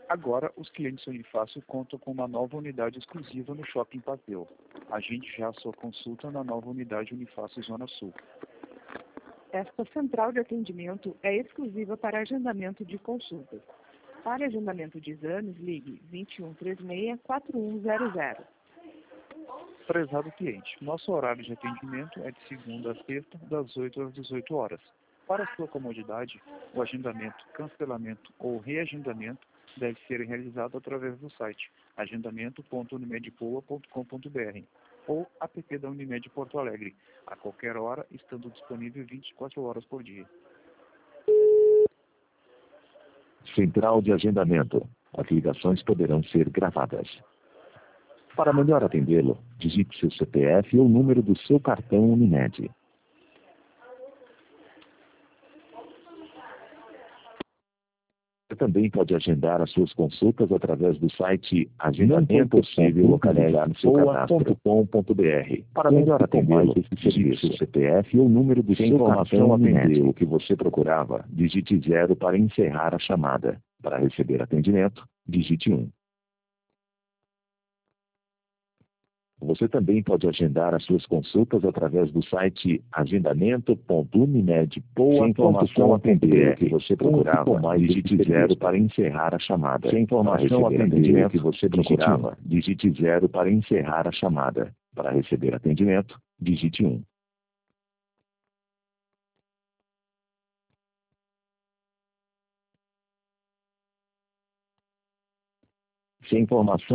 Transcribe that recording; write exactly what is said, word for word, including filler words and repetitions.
Agora, os clientes Unifácil contam com uma nova unidade exclusiva no Shopping Papel. Agende já a sua consulta na nova unidade Unifácio Zona Sul. Esta central de atendimento é exclusiva para agendamento de consultas. Para agendamento de exames, ligue vinte e um, trinta e seis, quarenta e um zero zero. Prezado cliente, nosso horário de atendimento é de segunda a sexta, das oito às dezoito horas. Para sua comodidade, o agendamento, cancelamento ou reagendamento deve ser realizado através do site agendamento ponto unimedpoa ponto com ponto br ou app da Unimed Porto Alegre, a qualquer hora, estando disponível vinte e quatro horas por dia. Central de agendamento. As ligações poderão ser gravadas. Para melhor atendê-lo, digite seu C P F ou o número do seu cartão Unimed. Você também pode agendar as suas consultas através do site agendamento possível localizar no seu cadastro ponto com ponto br. Para melhor atendê-lo, digite seu C P F ou o número do seu cartão Unimed. O que você procurava, digite zero para encerrar a chamada. Para receber atendimento, digite um. Você também pode agendar as suas consultas através do site agendamento ponto unimedpoa ponto com ponto br. Que você procurava, digite zero para encerrar a chamada. Se a informação atendimento que você procurava, digite zero para encerrar a chamada. Para receber atendimento, digite um. Se a informação